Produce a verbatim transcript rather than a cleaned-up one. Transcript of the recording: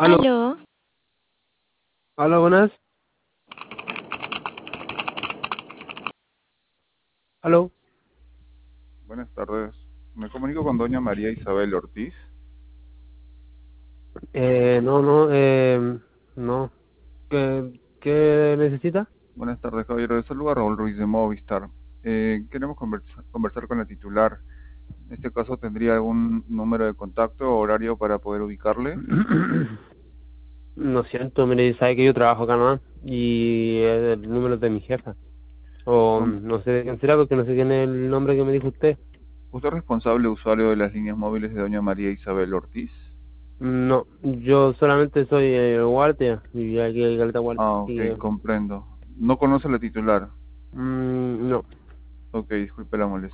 Aló, Aló, aló, buenas. Aló. Buenas tardes. Me comunico con doña María Isabel Ortiz. Eh, no, no, eh, no. ¿Qué, qué necesita? Buenas tardes, caballero. De saluda Raúl Ruiz de Movistar. Eh, queremos conversa- conversar con la titular. En este caso, ¿tendría algún número de contacto o horario para poder ubicarle? Lo siento, mire, sabe que yo trabajo acá nomás y el número es de mi jefa. O Com- no sé de quién será porque no sé quién es el nombre que me dijo usted. ¿Usted es responsable usuario de las líneas móviles de doña María Isabel Ortiz? No, yo solamente soy el guardia y aquí hay caleta guardia. Ah, Así ok, que, comprendo. ¿No conoce la titular? mm, no. Ok, disculpe la molestia.